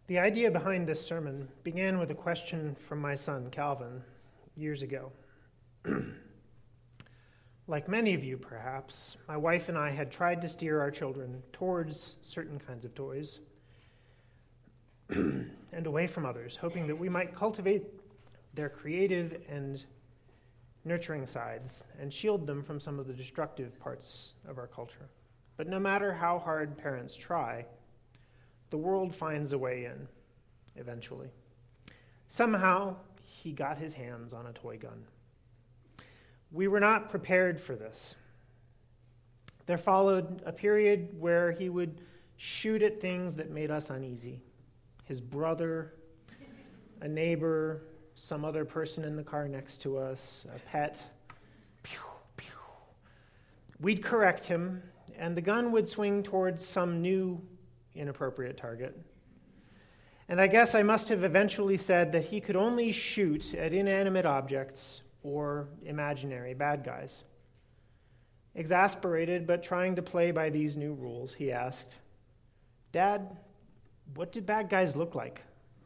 The idea behind this sermon began with a question from my son, Calvin, years ago. Like many of you, perhaps, my wife and I had tried to steer our children towards certain kinds of toys and away from others, hoping that we might cultivate their creative and nurturing sides and shield them from some of the destructive parts of our culture. But no matter how hard parents try, the world finds a way in, eventually. Somehow, he got his hands on a toy gun. We were not prepared for this. There followed a period where he would shoot at things that made us uneasy. His brother, a neighbor, some other person in the car next to us, a pet. Pew, pew. We'd correct him, and the gun would swing towards some new inappropriate target. And I guess I must have eventually said that he could only shoot at inanimate objects or imaginary bad guys. Exasperated, but trying to play by these new rules, he asked, "Dad, what do bad guys look like?"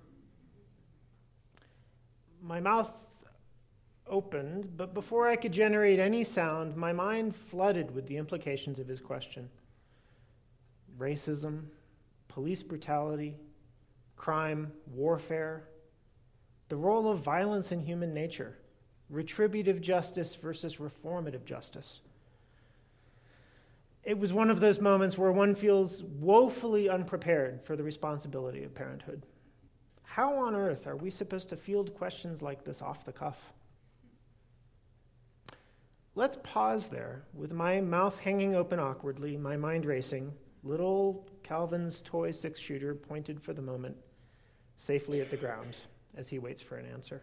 My mouth opened, but before I could generate any sound, my mind flooded with the implications of his question. Racism, police brutality, crime, warfare, the role of violence in human nature, retributive justice versus reformative justice. It was one of those moments where one feels woefully unprepared for the responsibility of parenthood. How on earth are we supposed to field questions like this off the cuff? Let's pause there, with my mouth hanging open awkwardly, my mind racing, little Calvin's toy six-shooter pointed for the moment, safely at the ground as he waits for an answer.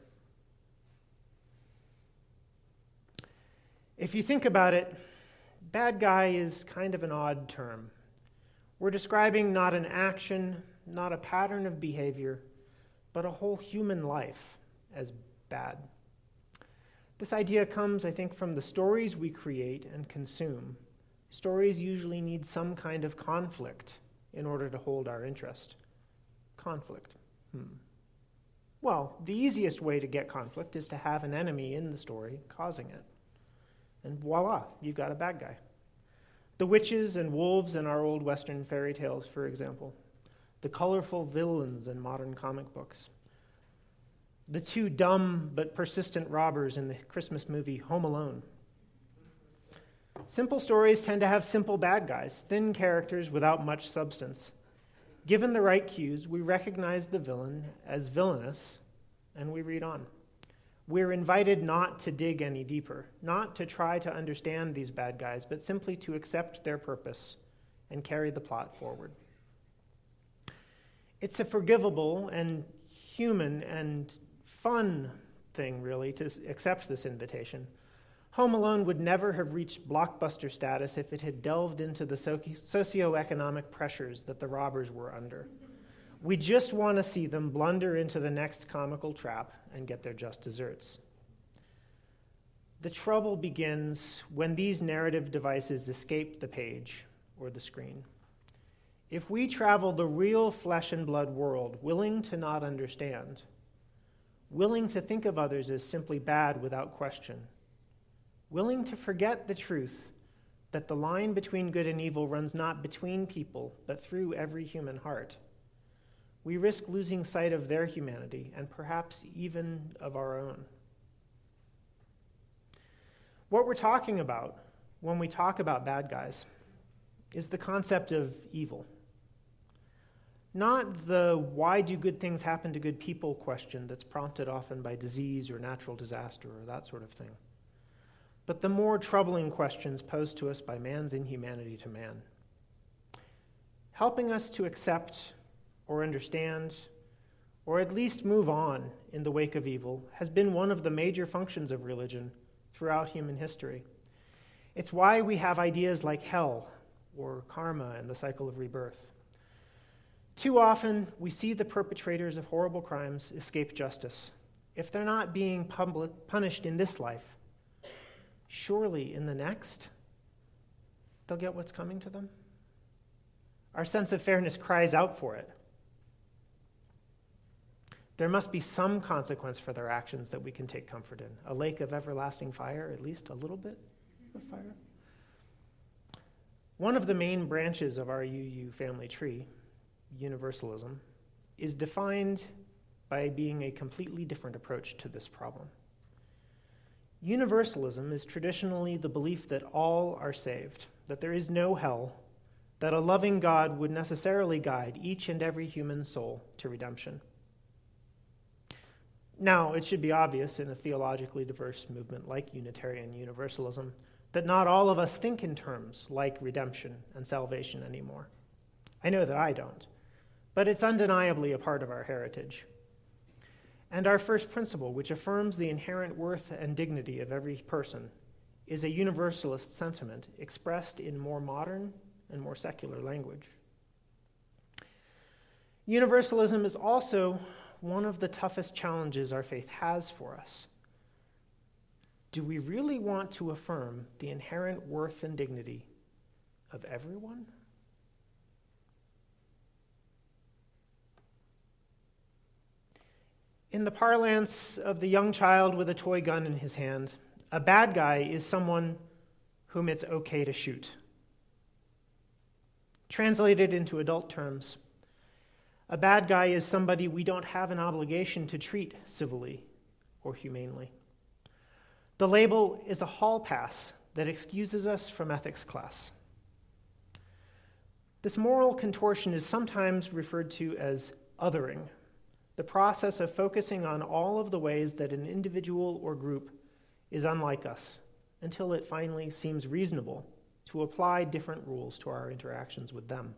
If you think about it, bad guy is kind of an odd term. We're describing not an action, not a pattern of behavior, but a whole human life as bad. This idea comes, I think, from the stories we create and consume. Stories usually need some kind of conflict in order to hold our interest. Conflict. Well, the easiest way to get conflict is to have an enemy in the story causing it. And voila, you've got a bad guy. The witches and wolves in our old Western fairy tales, for example. The colorful villains in modern comic books. The two dumb but persistent robbers in the Christmas movie Home Alone. Simple stories tend to have simple bad guys, thin characters without much substance. Given the right cues, we recognize the villain as villainous, and we read on. We're invited not to dig any deeper, not to try to understand these bad guys, but simply to accept their purpose and carry the plot forward. It's a forgivable and human and fun thing, really, to accept this invitation. Home Alone would never have reached blockbuster status if it had delved into the socioeconomic pressures that the robbers were under. We just want to see them blunder into the next comical trap and get their just desserts. The trouble begins when these narrative devices escape the page or the screen. If we travel the real flesh and blood world, willing to not understand, willing to think of others as simply bad without question, willing to forget the truth that the line between good and evil runs not between people, but through every human heart, we risk losing sight of their humanity and perhaps even of our own. What we're talking about when we talk about bad guys is the concept of evil. Not the why do good things happen to good people question that's prompted often by disease or natural disaster or that sort of thing, but the more troubling questions posed to us by man's inhumanity to man. Helping us to accept or understand, or at least move on in the wake of evil, has been one of the major functions of religion throughout human history. It's why we have ideas like hell or karma and the cycle of rebirth. Too often, we see the perpetrators of horrible crimes escape justice. If they're not being punished in this life, surely in the next, they'll get what's coming to them. Our sense of fairness cries out for it. There must be some consequence for their actions that we can take comfort in. A lake of everlasting fire, at least a little bit of fire. One of the main branches of our UU family tree, universalism, is defined by being a completely different approach to this problem. Universalism is traditionally the belief that all are saved, that there is no hell, that a loving God would necessarily guide each and every human soul to redemption. Now, it should be obvious in a theologically diverse movement like Unitarian Universalism that not all of us think in terms like redemption and salvation anymore. I know that I don't, but it's undeniably a part of our heritage. And our first principle, which affirms the inherent worth and dignity of every person, is a universalist sentiment expressed in more modern and more secular language. Universalism is also one of the toughest challenges our faith has for us. Do we really want to affirm the inherent worth and dignity of everyone? In the parlance of the young child with a toy gun in his hand, a bad guy is someone whom it's okay to shoot. Translated into adult terms, a bad guy is somebody we don't have an obligation to treat civilly or humanely. The label is a hall pass that excuses us from ethics class. This moral contortion is sometimes referred to as othering, the process of focusing on all of the ways that an individual or group is unlike us, until it finally seems reasonable to apply different rules to our interactions with them.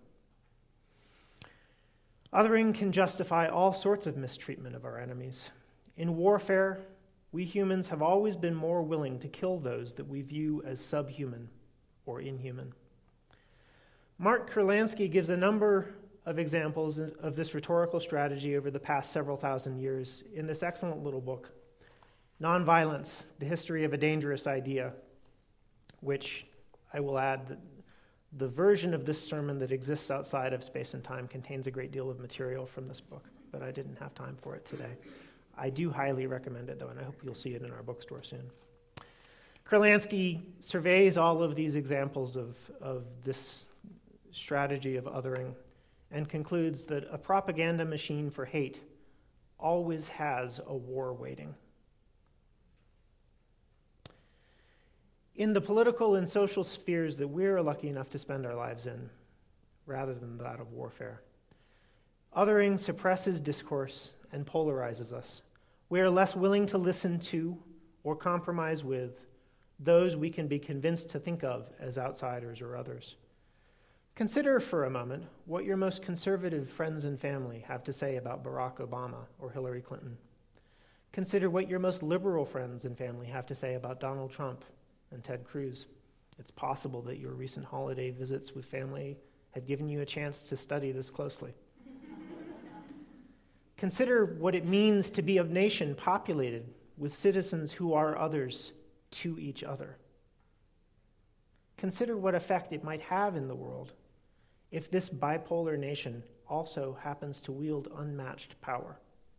Othering can justify all sorts of mistreatment of our enemies. In warfare, we humans have always been more willing to kill those that we view as subhuman or inhuman. Mark Kurlansky gives a number of examples of this rhetorical strategy over the past several thousand years in this excellent little book, Nonviolence, The History of a Dangerous Idea, which I will add that the version of this sermon that exists outside of space and time contains a great deal of material from this book, but I didn't have time for it today. I do highly recommend it, though, and I hope you'll see it in our bookstore soon. Kurlansky surveys all of these examples of this strategy of othering and concludes that a propaganda machine for hate always has a war waiting. In the political and social spheres that we're lucky enough to spend our lives in, rather than that of warfare, othering suppresses discourse and polarizes us. We are less willing to listen to or compromise with those we can be convinced to think of as outsiders or others. Consider for a moment what your most conservative friends and family have to say about Barack Obama or Hillary Clinton. Consider what your most liberal friends and family have to say about Donald Trump and Ted Cruz. It's possible that your recent holiday visits with family have given you a chance to study this closely. Consider what it means to be a nation populated with citizens who are others to each other. Consider what effect it might have in the world if this bipolar nation also happens to wield unmatched power.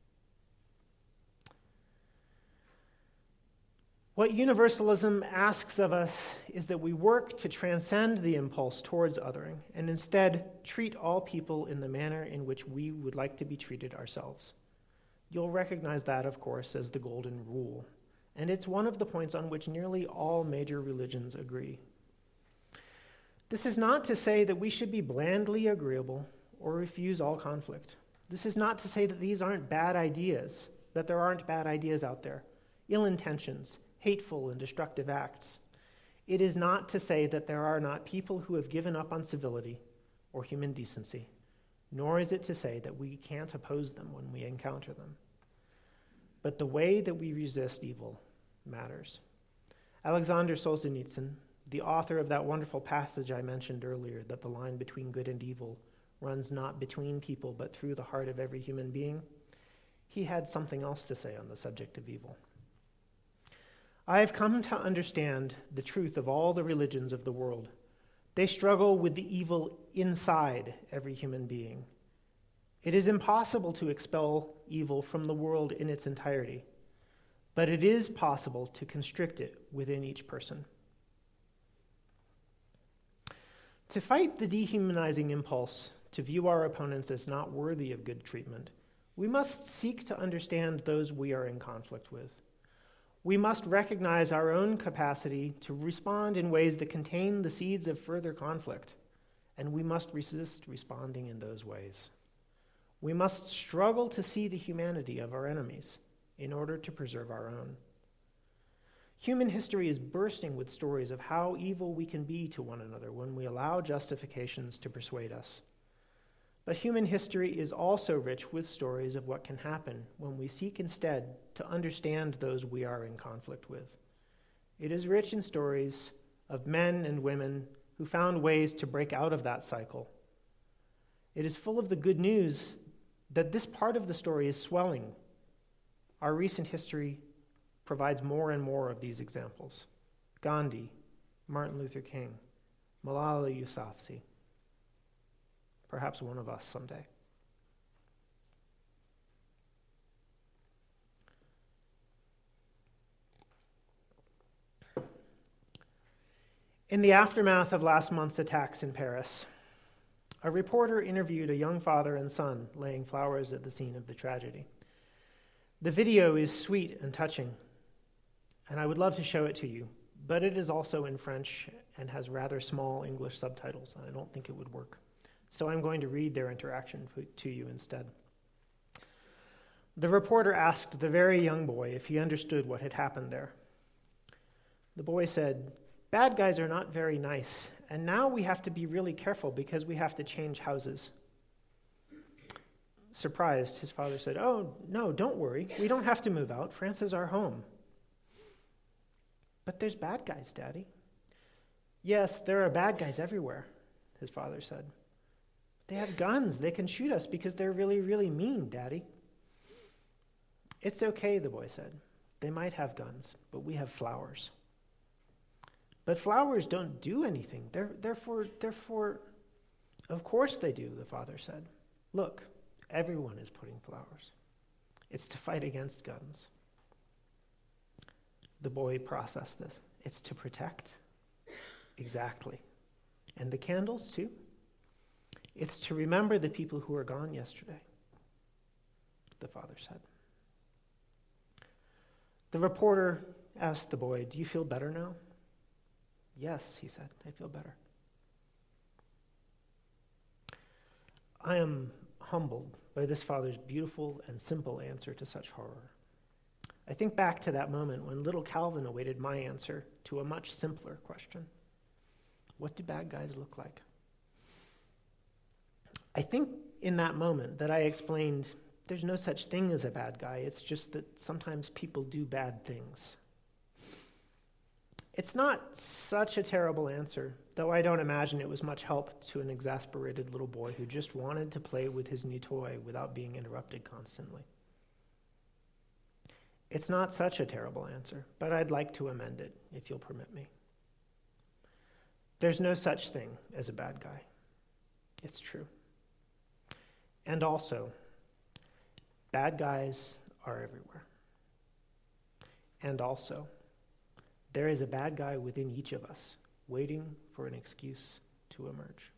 What universalism asks of us is that we work to transcend the impulse towards othering and instead treat all people in the manner in which we would like to be treated ourselves. You'll recognize that, of course, as the golden rule, and it's one of the points on which nearly all major religions agree. This is not to say that we should be blandly agreeable or refuse all conflict. This is not to say that these aren't bad ideas, that there aren't bad ideas out there, ill intentions, hateful and destructive acts. It is not to say that there are not people who have given up on civility or human decency, nor is it to say that we can't oppose them when we encounter them. But the way that we resist evil matters. Alexander Solzhenitsyn, the author of that wonderful passage I mentioned earlier, that the line between good and evil runs not between people but through the heart of every human being, he had something else to say on the subject of evil. I have come to understand the truth of all the religions of the world. They struggle with the evil inside every human being, It is impossible to expel evil from the world in its entirety, but it is possible to constrict it within each person. To fight the dehumanizing impulse to view our opponents as not worthy of good treatment, we must seek to understand those we are in conflict with. We must recognize our own capacity to respond in ways that contain the seeds of further conflict, and we must resist responding in those ways. We must struggle to see the humanity of our enemies in order to preserve our own. Human history is bursting with stories of how evil we can be to one another when we allow justifications to persuade us. But human history is also rich with stories of what can happen when we seek instead to understand those we are in conflict with. It is rich in stories of men and women who found ways to break out of that cycle. It is full of the good news that this part of the story is swelling. Our recent history provides more and more of these examples. Gandhi, Martin Luther King, Malala Yousafzai, perhaps one of us someday. In the aftermath of last month's attacks in Paris, a reporter interviewed a young father and son laying flowers at the scene of the tragedy. The video is sweet and touching, and I would love to show it to you, but it is also in French and has rather small English subtitles, and I don't think it would work. So I'm going to read their interaction to you instead. The reporter asked the very young boy if he understood what had happened there. The boy said, "Bad guys are not very nice, and now we have to be really careful because we have to change houses." Surprised, his father said, "Oh, no, don't worry. We don't have to move out. France is our home." "But there's bad guys, Daddy." "Yes, there are bad guys everywhere," his father said. "They have guns. They can shoot us because they're really, really mean, Daddy." "It's okay," the boy said. "They might have guns, but we have flowers." "But flowers don't do anything. They're for... "Of course they do," the father said. "Look, everyone is putting flowers. It's to fight against guns." The boy processed this. "It's to protect." "Exactly. And the candles, too?" "It's to remember the people who were gone yesterday," the father said. The reporter asked the boy, "Do you feel better now?" "Yes," he said, "I feel better." I am humbled by this father's beautiful and simple answer to such horror. I think back to that moment when little Calvin awaited my answer to a much simpler question. What do bad guys look like? I think in that moment that I explained there's no such thing as a bad guy. It's just that sometimes people do bad things. It's not such a terrible answer, though I don't imagine it was much help to an exasperated little boy who just wanted to play with his new toy without being interrupted constantly. It's not such a terrible answer, but I'd like to amend it, if you'll permit me. There's no such thing as a bad guy. It's true. And also, bad guys are everywhere. And also, there is a bad guy within each of us, waiting for an excuse to emerge.